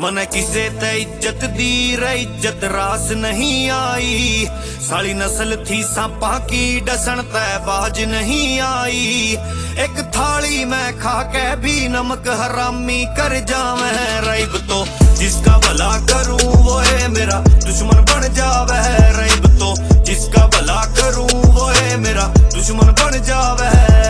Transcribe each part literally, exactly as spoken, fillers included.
मन किसे ते इज्जत दी रे इज्जत रास नहीं आई। साली नस्ल थी सांपा की डसन तै बाज नहीं आई। एक थाली में खा के भी नमक हरामी कर जावे रईब तो जिसका भला करूं वो है मेरा दुश्मन बन जावे रईब तो जिसका भला करूं वो है मेरा दुश्मन बन जावे।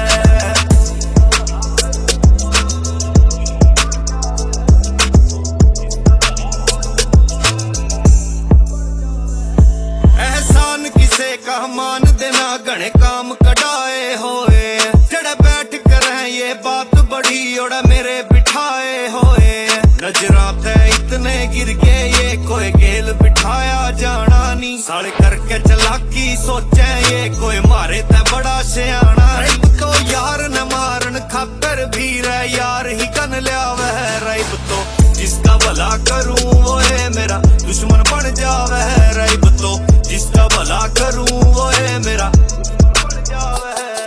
एहसान किसे का मान देना घने काम कढ़ाए होए जड़े बैठ कर ये बात बड़ी ओड़ा मेरे बिठाए होए। नजरा थे इतने गिर के ये कोई गेल बिठाया जाना नी। साल करके चलाकी सोचे ये कोई मारे ते बड़ा सियाना। तो यार न मारन खातर भी रे यार ही कन लिया वह रईब तो जिसका भला करूं वो है मेरा दुश्मन बन जावे रईब तो जिसका भला करूं वो है मेरा दुश्मन बन जावे।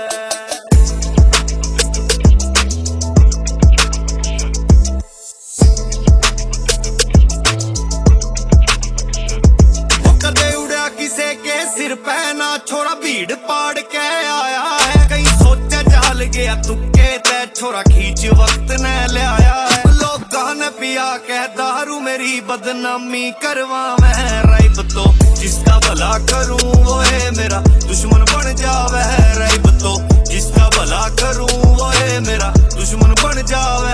किसे के सिर पहना छोरा भीड़ पाड़ के आया है। कहीं सोचा जाल गया तुक्के ते छोरा खींच वक्त ने ले आया है। लोग ने पिया के दारू मेरी बदनामी करवा मैं रईब तो जिसका भला करूं वो है मेरा दुश्मन बन जावे रईब तो जिसका भला करूं वो है मेरा दुश्मन बन जावे।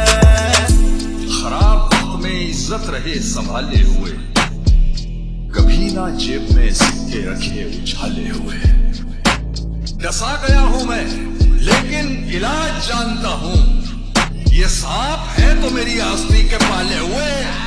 खराब वक्त में इज्जत रहे संभाले हुए कभी ना जेब में सिक्के रखे उछाले हुए। डसा गया हूं मैं लेकिन इलाज जानता हूं। ये सांप है तो मेरी आस्ती के पाले हुए।